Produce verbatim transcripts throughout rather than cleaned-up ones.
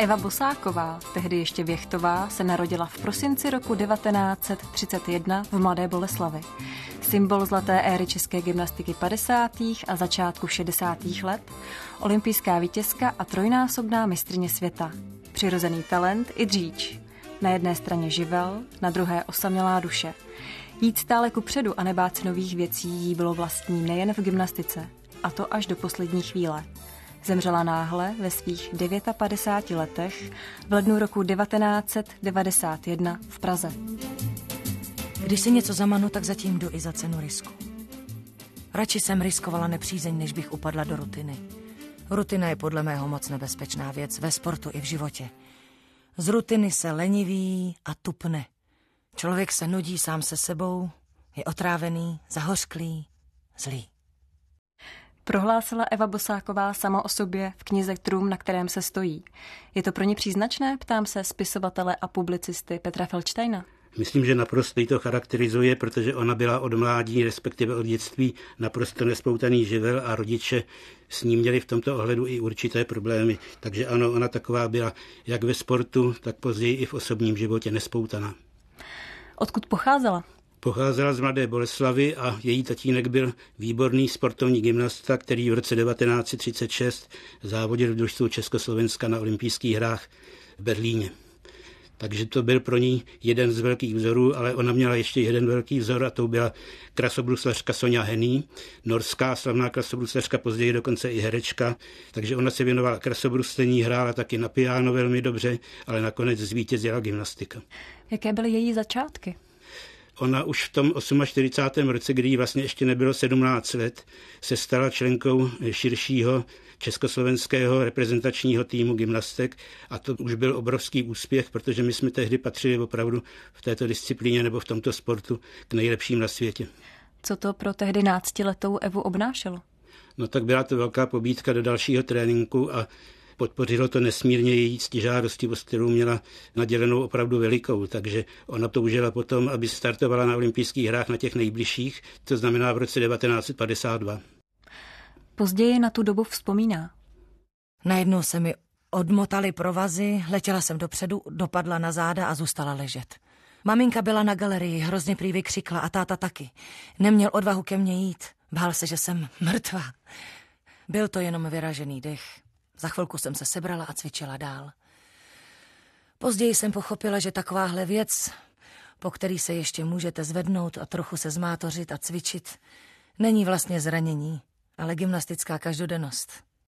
Eva Bosáková, tehdy ještě Věchtová, se narodila v prosinci roku devatenáct set třicet jedna v Mladé Boleslavi. Symbol zlaté éry české gymnastiky padesátých a začátku šedesátých let, olympijská vítězka a trojnásobná mistryně světa. Přirozený talent i dříč. Na jedné straně živel, na druhé osamělá duše. Jít stále kupředu a nebát se nových věcí jí bylo vlastní nejen v gymnastice, a to až do poslední chvíle. Zemřela náhle ve svých padesáti devíti letech v lednu roku devatenáct set devadesát jedna v Praze. Když si něco zamanu, tak zatím jdu i za cenu risku. Radši jsem riskovala nepřízeň, než bych upadla do rutiny. Rutina je podle mého moc nebezpečná věc ve sportu i v životě. Z rutiny se leniví a tupne. Člověk se nudí sám se sebou, je otrávený, zahořklý, zlý. Prohlásila Eva Bosáková sama o sobě v knize Trům, na kterém se stojí. Je to pro ní příznačné, ptám se spisovatele a publicisty Petra Feldsteina. Myslím, že naprosto jí to charakterizuje, protože ona byla od mládí, respektive od dětství, naprosto nespoutaný živel a rodiče s ní měli v tomto ohledu i určité problémy. Takže ano, ona taková byla jak ve sportu, tak později i v osobním životě nespoutaná. Odkud pocházela? Pocházela z Mladé Boleslavy a její tatínek byl výborný sportovní gymnasta, který v roce devatenáct set třicet šest závodil v družstvu Československa na olympijských hrách v Berlíně. Takže to byl pro ní jeden z velkých vzorů, ale ona měla ještě jeden velký vzor a to byla krasobruslařka Sonja Henný, norská slavná krasobruslařka, později dokonce i herečka. Takže ona se věnovala krasobruslení, hrála taky na piano velmi dobře, ale nakonec zvítězila gymnastika. Jaké byly její začátky? Ona už v tom čtyřicátém osmém roce, kdy jí vlastně ještě nebylo sedmnáct let, se stala členkou širšího československého reprezentačního týmu gymnastek a to už byl obrovský úspěch, protože my jsme tehdy patřili opravdu v této disciplíně nebo v tomto sportu k nejlepším na světě. Co to pro tehdy náctiletou Evu obnášelo? No tak byla to velká pobídka do dalšího tréninku a podpořilo to nesmírně její ctižádostivost, kterou měla nadělenou opravdu velikou, takže ona toužila potom, aby startovala na olympijských hrách na těch nejbližších, to znamená v roce devatenáct set padesát dva. Později na tu dobu vzpomíná. Najednou se mi odmotaly provazy, letěla jsem dopředu, dopadla na záda a zůstala ležet. Maminka byla na galerii, hrozně prý vykřikla a táta taky. Neměl odvahu ke mně jít, bál se, že jsem mrtvá. Byl to jenom vyražený dech. Za chvilku jsem se sebrala a cvičila dál. Později jsem pochopila, že takováhle věc, po který se ještě můžete zvednout a trochu se zmátořit a cvičit, není vlastně zranění, ale gymnastická každodennost.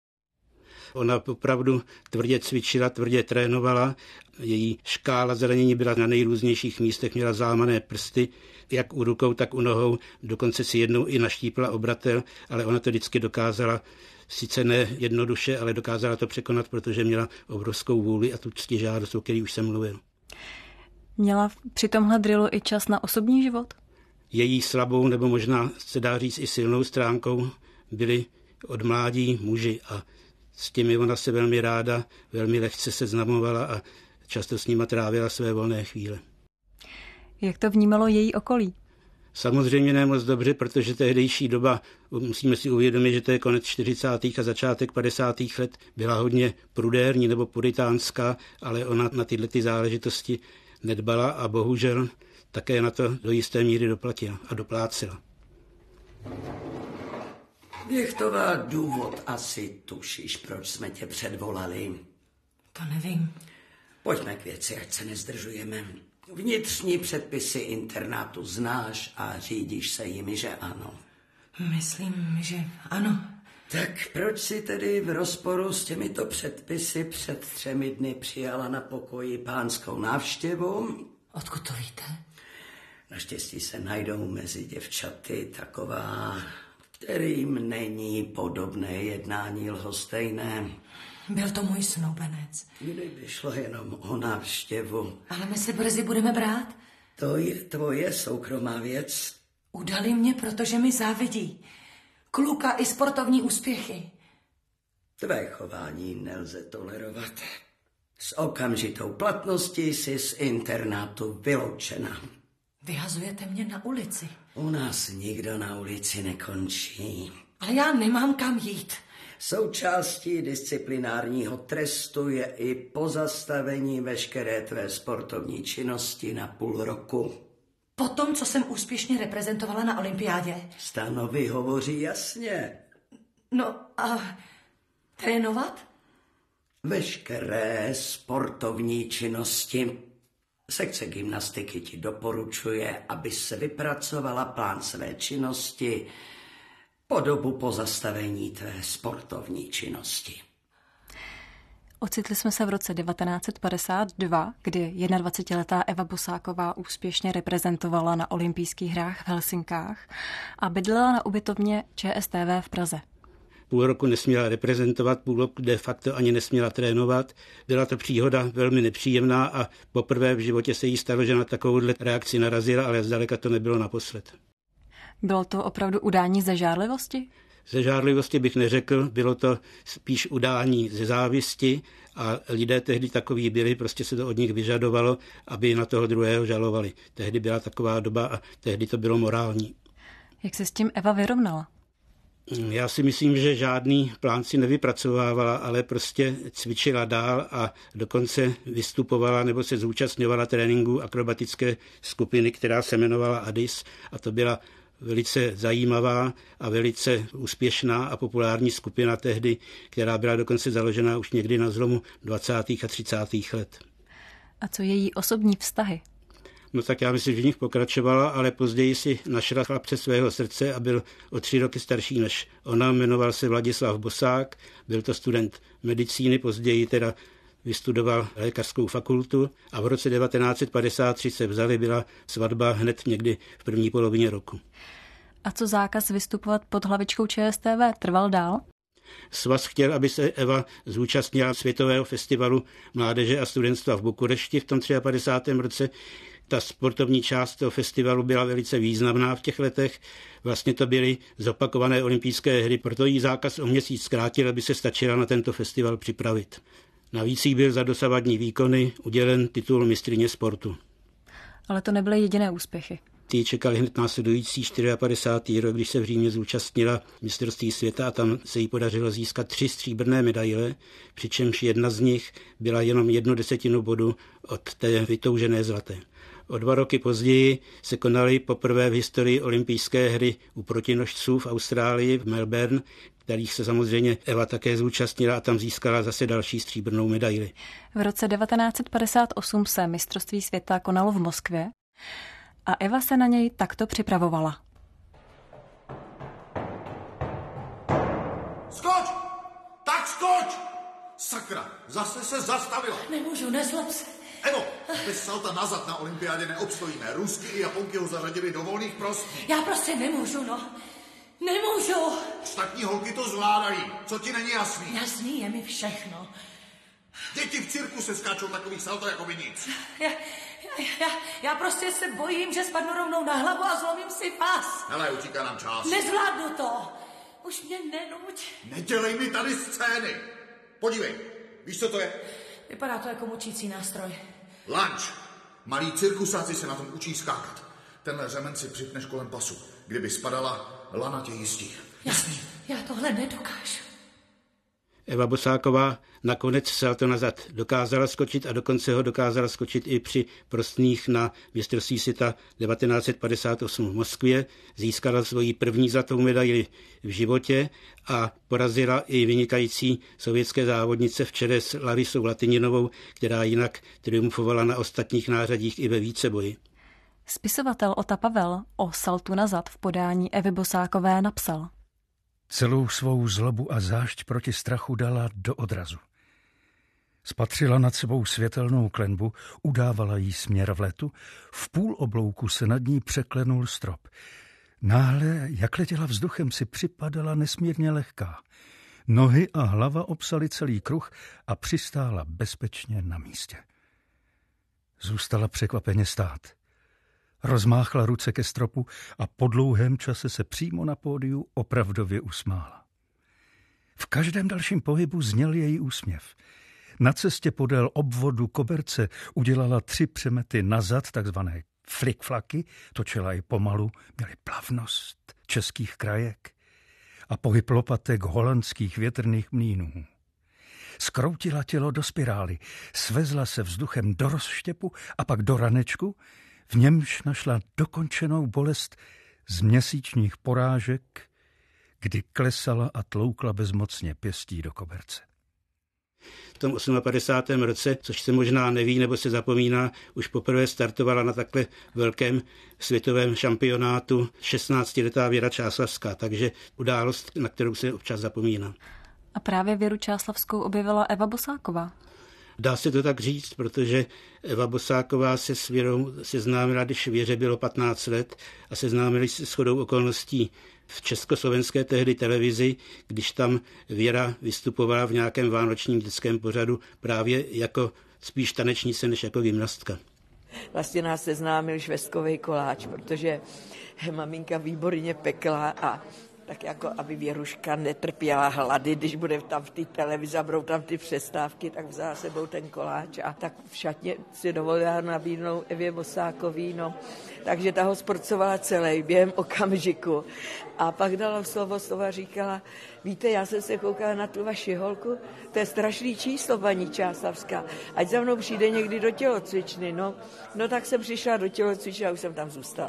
Ona opravdu tvrdě cvičila, tvrdě trénovala. Její škála zranění byla na nejrůznějších místech, měla zlámané prsty, jak u rukou, tak u nohou. Dokonce si jednou i naštípla obratel, ale ona to vždycky dokázala, sice ne jednoduše, ale dokázala to překonat, protože měla obrovskou vůli a tu ctižádost, o který už jsem mluvil. Měla při tomhle drillu i čas na osobní život? Její slabou, nebo možná se dá říct i silnou stránkou, byli od mládí muži a s těmi ona se velmi ráda, velmi lehce seznamovala a často s nima trávila své volné chvíle. Jak to vnímalo její okolí? Samozřejmě ne moc dobře, protože tehdejší doba, musíme si uvědomit, že to je konec čtyřicátých a začátek padesátých let, byla hodně prudérní nebo puritánská, ale ona na tyhle ty záležitosti nedbala a bohužel také na to do jisté míry doplatila a doplácela. Věchtová, důvod asi tušíš, proč jsme tě předvolali. To nevím. Pojďme k věci, ať se nezdržujeme. Vnitřní předpisy internátu znáš a řídíš se jimi, že ano? Myslím, že ano. Tak proč si tedy v rozporu s těmito předpisy před třemi dny přijala na pokoji pánskou návštěvu? Odkud to víte? Naštěstí se najdou mezi děvčaty taková, kterým není podobné jednání lhostejné. Byl to můj snoubenec. Kdyby šlo jenom o návštěvu. Ale my se brzy budeme brát. To je tvoje soukromá věc. Udali mě, protože mi závidí. Kluka i sportovní úspěchy. Tvé chování nelze tolerovat. S okamžitou platností jsi z internátu vyloučena. Vyhazujete mě na ulici. U nás nikdo na ulici nekončí. Ale já nemám kam jít. Součástí disciplinárního trestu je i pozastavení veškeré tvé sportovní činnosti na půl roku. Po tom, co jsem úspěšně reprezentovala na olympiádě? Stanovy hovoří jasně. No a trénovat? Veškeré sportovní činnosti. Sekce gymnastiky ti doporučuje, aby se vypracovala plán své činnosti po dobu pozastavení tvé sportovní činnosti. Ocitli jsme se v roce devatenáct set padesát dva, kdy dvacetiletá Eva Bosáková úspěšně reprezentovala na olympijských hrách v Helsinkách a bydlela na ubytovně ČSTV v Praze. Půl roku nesměla reprezentovat, půl roku de facto ani nesměla trénovat. Byla to příhoda velmi nepříjemná a poprvé v životě se jí stalo, že na takovouhle reakci narazila, ale zdaleka to nebylo naposled. Bylo to opravdu udání ze žárlivosti? Ze žárlivosti bych neřekl, bylo to spíš udání ze závisti a lidé tehdy takoví byli, prostě se to od nich vyžadovalo, aby na toho druhého žalovali. Tehdy byla taková doba a tehdy to bylo morální. Jak se s tím Eva vyrovnala? Já si myslím, že žádný plán si nevypracovávala, ale prostě cvičila dál a dokonce vystupovala nebo se zúčastňovala tréninku akrobatické skupiny, která se jmenovala Addis, a to byla velice zajímavá a velice úspěšná a populární skupina tehdy, která byla dokonce založena už někdy na zlomu dvacátých a třicátých let. A co její osobní vztahy? No tak já myslím, že v nich pokračovala, ale později si našla chlapce svého srdce a byl o tři roky starší než ona. Jmenoval se Vladislav Bosák, byl to student medicíny, později teda vystudoval lékařskou fakultu a v roce devatenáct set padesát tři se vzali, byla svatba hned někdy v první polovině roku. A co zákaz vystupovat pod hlavičkou ČSTV trval dál? Svaz chtěl, aby se Eva zúčastnila Světového festivalu mládeže a studentstva v Bukurešti v tom padesátém třetím roce. Ta sportovní část toho festivalu byla velice významná v těch letech. Vlastně to byly zopakované olympijské hry, proto jí zákaz o měsíc zkrátil, aby se stačila na tento festival připravit. Navíc jí byl za dosavadní výkony udělen titul mistryně sportu. Ale to nebyly jediné úspěchy. Ty čekali hned následující padesátý čtvrtý rok, když se v Římě zúčastnila mistrovství světa a tam se jí podařilo získat tři stříbrné medaile, přičemž jedna z nich byla jenom jednu desetinu bodu od té vytoužené zlaté. O dva roky později se konaly poprvé v historii olympijské hry u protinožců v Austrálii, v Melbourne, kterých se samozřejmě Eva také zúčastnila a tam získala zase další stříbrnou medaili. V roce devatenáct set padesát osm se mistrovství světa konalo v Moskvě a Eva se na něj takto připravovala. Skoč! Tak skoč! Sakra, zase se zastavila. Nemůžu, nezlob se. Evo, bez salta nazad na olympiádě neobstojíme. Rusky i Japonky ho zařadili do volných prostí. Já prostě nemůžu, no. Nemůžu. Ostatní holky to zvládají. Co ti není jasný? Jasný je mi všechno. Děti v cirku se skáčou takový salto jako by nic. Já, já, já prostě se bojím, že spadnu rovnou na hlavu a zlomím si pas. Hele, utíká nám čas. Nezvládnu to. Už mě nenuť. Nedělej mi tady scény. Podívej, víš, co to je? Vypadá to jako mučící nástroj. Lunch. Malí cirkusáci se na tom učí skákat. Tenhle řemen si připneš kolem pasu. Kdyby spadala, lana tě jistí. Jasný. Já tohle nedokážu. Eva Bosáková nakonec salto nazad dokázala skočit a dokonce ho dokázala skočit i při prostních na mistrovství světa devatenáct set padesát osm v Moskvě. Získala svoji první zlatou medaili v životě a porazila i vynikající sovětské závodnice v čele s Larisou Latininovou, která jinak triumfovala na ostatních nářadích i ve víceboji. Spisovatel Ota Pavel o saltu nazad v podání Evy Bosákové napsal: Celou svou zlobu a zášť proti strachu dala do odrazu. Spatřila nad sebou světelnou klenbu, udávala jí směr v letu, v půl oblouku se nad ní překlenul strop. Náhle, jak letěla vzduchem, si připadala nesmírně lehká. Nohy a hlava obsaly celý kruh a přistála bezpečně na místě. Zůstala překvapeně stát. Rozmáchla ruce ke stropu a po dlouhém čase se přímo na pódiu opravdově usmála. V každém dalším pohybu zněl její úsměv. Na cestě podél obvodu koberce udělala tři přemety nazad, takzvané flikflaky, točila i pomalu, měly plavnost českých krajek. a pohyb lopatek holandských větrných mlýnů. Skroutila tělo do spirály, svezla se vzduchem do rozštěpu a pak do ranečku, v němž našla dokončenou bolest z měsíčních porážek, kdy klesala a tloukla bezmocně pěstí do koberce. V tom padesátém osmém roce, což se možná neví nebo se zapomíná, už poprvé startovala na takhle velkém světovém šampionátu šestnáctiletá Věra Čáslavská, takže událost, na kterou se občas zapomíná. A právě Věru Čáslavskou objevila Eva Bosáková. Dá se to tak říct, protože Eva Bosáková se s Věrou seznámila, když Věře bylo patnáct let a seznámili se shodou okolností v československé tehdy televizi, když tam Věra vystupovala v nějakém vánočním dětském pořadu právě jako spíš tanečnice než jako gymnastka. Vlastně nás seznámil švestkový koláč, protože maminka výborně pekla a tak jako, aby Věruška netrpěla hlady, když bude tam v té televizi a budou tam ty přestávky, tak vzala sebou ten koláč a tak v šatně si dovolila nabídnout Evě Bosákový, no. Takže ta ho sporcovala celý během okamžiku. A pak dala slovo, slova říkala, víte, já jsem se koukala na tu vaši holku, to je strašný číslo, paní Čáslavská, ať za mnou přijde někdy do tělocvičny, no. No tak jsem přišla do tělocvičny a už jsem tam zůstala.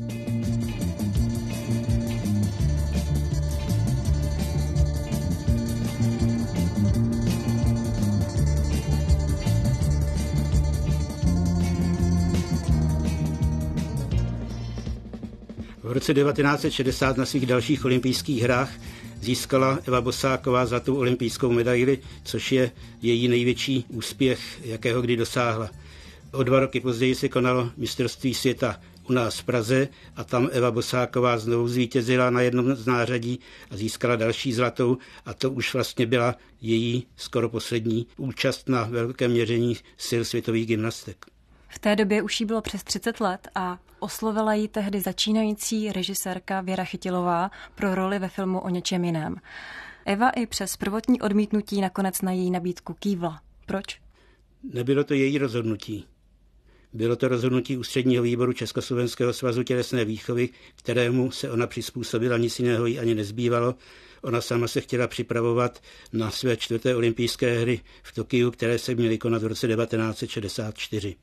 V roce devatenáct set šedesát na svých dalších olympijských hrách získala Eva Bosáková zlatou olympijskou medaili, což je její největší úspěch, jakého kdy dosáhla. O dva roky později se konalo mistrovství světa u nás v Praze a tam Eva Bosáková znovu zvítězila na jednom z nářadí a získala další zlatou a to už vlastně byla její skoro poslední účast na velkém měření sil světových gymnastek. V té době už jí bylo přes třicet let a oslovila ji tehdy začínající režisérka Věra Chytilová pro roli ve filmu O něčem jiném. Eva i přes prvotní odmítnutí nakonec na její nabídku kývla. Proč? Nebylo to její rozhodnutí. Bylo to rozhodnutí Ústředního výboru Československého svazu tělesné výchovy, kterému se ona přizpůsobila, nic jiného jí ani nezbývalo. Ona sama se chtěla připravovat na své čtvrté olympijské hry v Tokiu, které se měly konat v roce devatenáct set šedesát čtyři.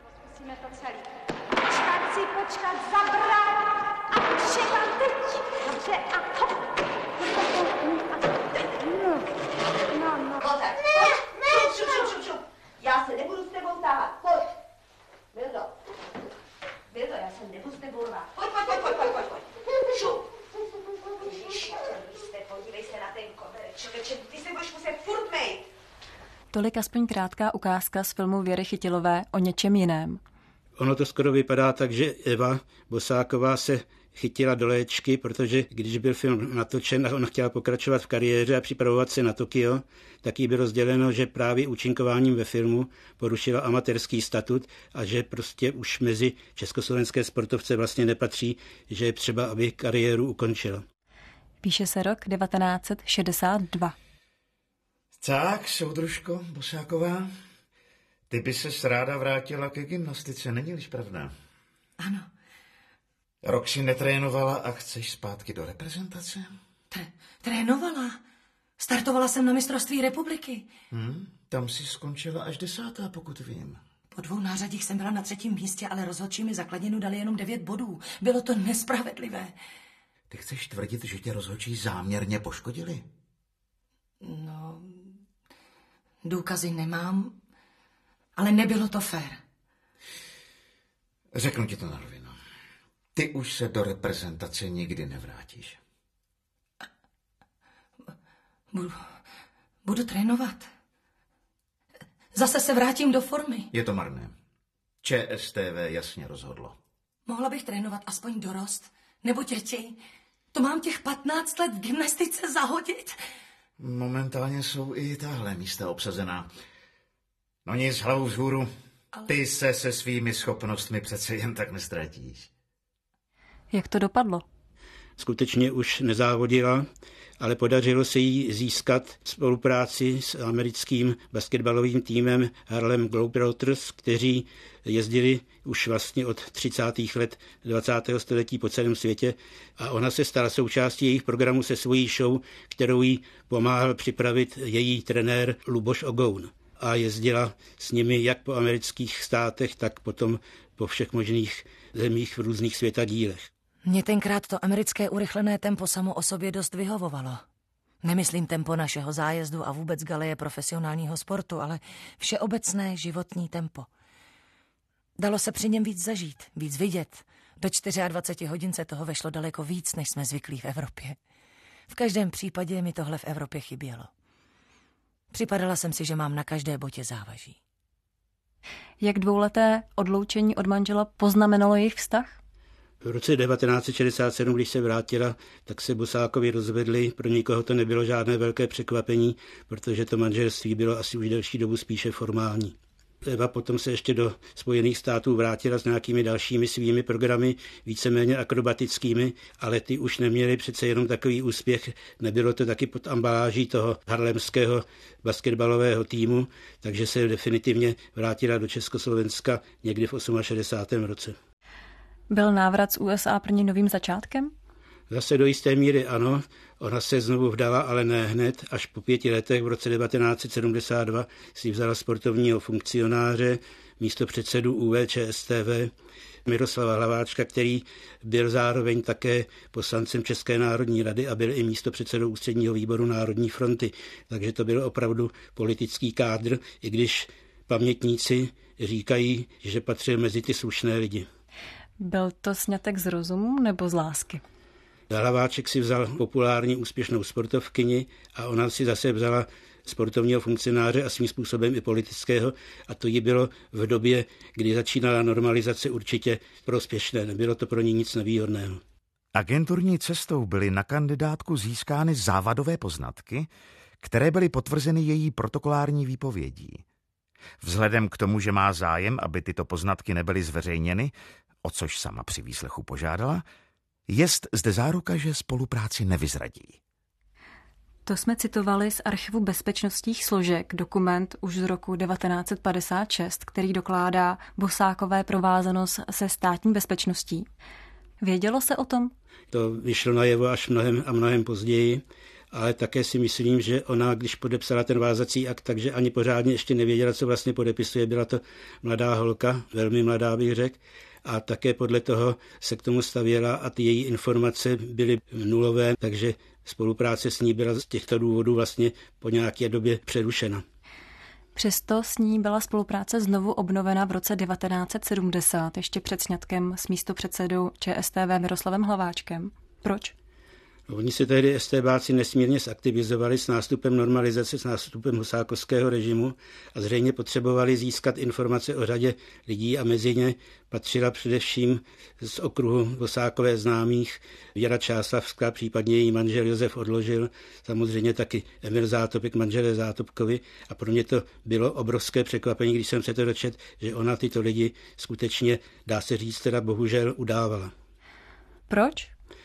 Já se nebudu s tebou tahat, pojď. Vildo, Vildo, já se nebudu s tebou tahat. Pojď, pojď, pojď, pojď, pojď, pojď. Šup. Ježiši, jste, podívej se na ten koberec, člověče, ty se budeš muset furt mejt. Tolik aspoň krátká ukázka z filmu Věry Chytilové O něčem jiném. Ono to skoro vypadá tak, že Eva Bosáková se chytila do léčky, protože když byl film natočen a ona chtěla pokračovat v kariéře a připravovat se na Tokio, tak jí bylo sděleno, že právě účinkováním ve filmu porušila amatérský statut a že prostě už mezi československé sportovce vlastně nepatří, že je třeba, aby kariéru ukončila. Píše se rok devatenáct set šedesát dva. Tak, soudružko Bosáková, ty by ses ráda vrátila ke gymnastice, není-liž pravda? Ano. Rok si netrénovala a chceš zpátky do reprezentace? Tre- trénovala. Startovala jsem na mistrovství republiky. Hmm, tam si skončila až desátá, pokud vím. Po dvou nářadích jsem byla na třetím místě, ale rozhodčí mi zakladněnu dali jenom devět bodů. Bylo to nespravedlivé. Ty chceš tvrdit, že tě rozhodčí záměrně poškodili? No, důkazy nemám, ale nebylo to fér. Řeknu ti to na rovinu. Ty už se do reprezentace nikdy nevrátíš. Budu, budu trénovat. Zase se vrátím do formy. Je to marné. ČSTV jasně rozhodlo. Mohla bych trénovat aspoň dorost, nebo děti. To mám těch patnáct let v gymnastice zahodit. Momentálně jsou i tahle místa obsazená. No nic, hlavu vzhůru. Ale... Ty se se svými schopnostmi přece jen tak nestratíš. Jak to dopadlo? Skutečně už nezávodila ale podařilo se jí získat spolupráci s americkým basketbalovým týmem Harlem Globetrotters, kteří jezdili už vlastně od třicátých let dvacátého století po celém světě a ona se stala součástí jejich programu se svojí show, kterou jí pomáhal připravit její trenér Luboš Ogoun. A jezdila s nimi jak po amerických státech, tak potom po všech možných zemích v různých světadílech. Mně tenkrát to americké urychlené tempo samo o sobě dost vyhovovalo. Nemyslím tempo našeho zájezdu a vůbec galeje profesionálního sportu, ale všeobecné životní tempo. Dalo se při něm víc zažít, víc vidět. Do dvacet čtyři hodin se toho vešlo daleko víc, než jsme zvyklí v Evropě. V každém případě mi tohle v Evropě chybělo. Připadala jsem si, že mám na každé botě závaží. Jak dvouleté odloučení od manžela poznamenalo jejich vztah? V roce devatenáct set šedesát sedm, když se vrátila, tak se Bosákovi rozvedli. Pro nikoho to nebylo žádné velké překvapení, protože to manželství bylo asi už delší dobu spíše formální. Eva potom se ještě do Spojených států vrátila s nějakými dalšími svými programy, víceméně akrobatickými, ale ty už neměly přece jenom takový úspěch. Nebylo to taky pod ambaláží toho harlemského basketbalového týmu, takže se definitivně vrátila do Československa někdy v šedesátém osmém roce. Byl návrat z U S A pro ní novým začátkem? Zase do jisté míry ano, ona se znovu vdala, ale ne hned, až po pěti letech v roce devatenáct set sedmdesát dva si vzala sportovního funkcionáře, místopředsedu U V Č S T V, Miroslava Hlaváčka, který byl zároveň také poslancem České národní rady a byl i místopředsedou ústředního výboru Národní fronty. Takže to byl opravdu politický kádr, i když pamětníci říkají, že patřil mezi ty slušné lidi. Byl to sňatek z rozumu nebo z lásky? Hlaváček si vzal populární úspěšnou sportovkyni a ona si zase vzala sportovního funkcionáře a svým způsobem i politického a to jí bylo v době, kdy začínala normalizace určitě prospěšné. Nebylo to pro ní nic nevýhodného. Agenturní cestou byly na kandidátku získány závadové poznatky, které byly potvrzeny její protokolární výpovědí. Vzhledem k tomu, že má zájem, aby tyto poznatky nebyly zveřejněny, o což sama při výslechu požádala, jest zde záruka, že spolupráci nevyzradí. To jsme citovali z archivu bezpečnostních složek, dokument už z roku devatenáct set padesát šest, který dokládá Bosákové provázanost se státní bezpečností. Vědělo se o tom? To vyšlo najevo až mnohem a mnohem později, ale také si myslím, že ona, když podepsala ten vázací akt, takže ani pořádně ještě nevěděla, co vlastně podepisuje. Byla to mladá holka, velmi mladá bych řekl, a také podle toho se k tomu stavěla a ty její informace byly nulové, takže spolupráce s ní byla z těchto důvodů vlastně po nějaké době přerušena. Přesto s ní byla spolupráce znovu obnovena v roce devatenáct set sedmdesát, ještě před sňatkem s místopředsedou Č S T V Miroslavem Hlaváčkem. Proč? Oni se tehdy STBáci nesmírně zaktivizovali s nástupem normalizace, s nástupem husákovského režimu a zřejmě potřebovali získat informace o řadě lidí a mezi ně patřila především z okruhu Bosákové známých Věra Čáslavská, případně její manžel Josef Odložil, samozřejmě taky Emil Zátopek, manželé Zátopkovi a pro mě to bylo obrovské překvapení, když jsem se to dočetl, že ona tyto lidi skutečně, dá se říct, teda bohužel udávala. Proč?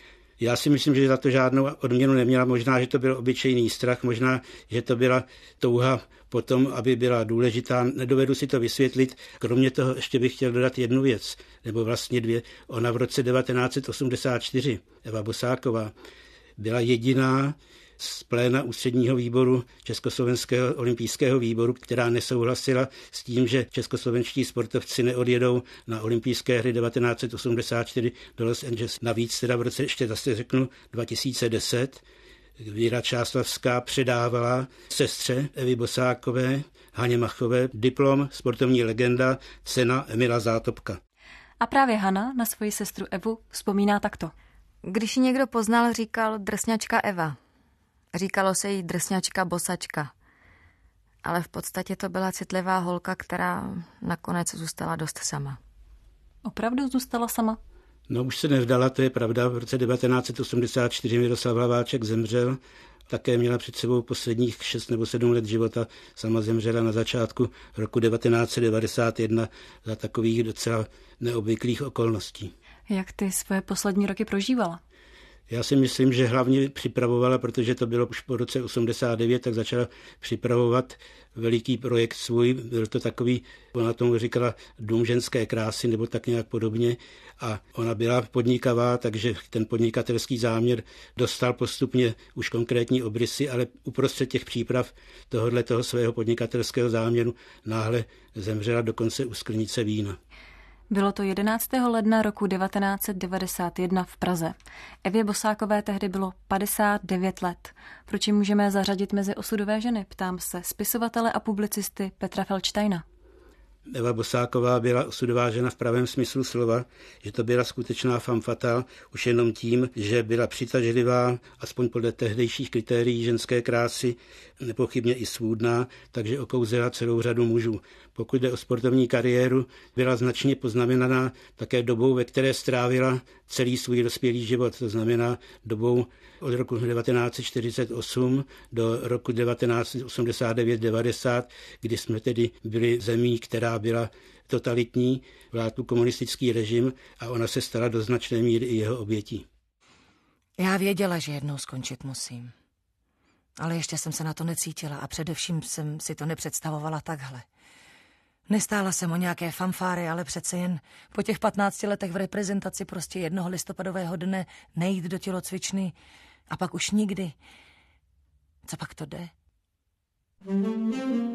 Já si myslím, že za to žádnou odměnu neměla. Možná, že to byl obyčejný strach, možná, že to byla touha potom, aby byla důležitá. Nedovedu si to vysvětlit. Kromě toho ještě bych chtěl dodat jednu věc, nebo vlastně dvě. Ona v roce devatenáct set osmdesát čtyři, Eva Bosáková, byla jediná z pléna ústředního výboru Československého olympijského výboru, která nesouhlasila s tím, že českoslovenští sportovci neodjedou na olympijské hry devatenáct set osmdesát čtyři do Los Angeles. Navíc teda v roce, ještě zase řeknu, dva tisíce deset Věra Čáslavská předávala sestře Evy Bosákové, Haně Machové, diplom sportovní legenda, cena Emila Zátopka. A právě Hana na svoji sestru Evu vzpomíná takto. Když ji někdo poznal, říkal drsňačka Eva. Říkalo se jí drsňačka Bosačka. Ale v podstatě to byla citlivá holka, která nakonec zůstala dost sama. Opravdu zůstala sama? No už se nevdala, to je pravda. V roce devatenáct set osmdesát čtyři Miroslav Hlaváček zemřel. Také měla před sebou posledních šest nebo sedm let života. Sama zemřela na začátku roku devatenáct set devadesát jedna za takových docela neobvyklých okolností. Jak ty své poslední roky prožívala? Já si myslím, že hlavně připravovala, protože to bylo už po roce osmdesát devět, tak začala připravovat veliký projekt svůj. Byl to takový, ona tomu říkala dům ženské krásy nebo tak nějak podobně. A ona byla podnikavá, takže ten podnikatelský záměr dostal postupně už konkrétní obrysy, ale uprostřed těch příprav tohohle toho svého podnikatelského záměru náhle zemřela dokonce u sklenice vína. Bylo to jedenáctého ledna roku devatenáct set devadesát jedna v Praze. Evě Bosákové tehdy bylo padesát devět let. Proč ji můžeme zařadit mezi osudové ženy, ptám se spisovatele a publicisty Petra Feldsteina. Eva Bosáková byla osudová žena v pravém smyslu slova, že to byla skutečná femme fatale, už jenom tím, že byla přitažlivá, aspoň podle tehdejších kritérií ženské krásy, nepochybně i svůdná, takže okouzela celou řadu mužů. Pokud jde o sportovní kariéru, byla značně poznamenaná také dobou, ve které strávila celý svůj dospělý život, to znamená dobou od roku devatenáct set čtyřicet osm do roku devatenáct set osmdesát devět devadesát, kdy jsme tedy byli zemí, která byla totalitní, vládl komunistický režim a ona se stala do značné míry i jeho obětí. Já věděla, že jednou skončit musím. Ale ještě jsem se na to necítila a především jsem si to nepředstavovala takhle. Nestála jsem o nějaké fanfáry, ale přece jen po těch patnácti letech v reprezentaci prostě jednoho listopadového dne nejít do tělocvičny a pak už nikdy. Co pak to jde?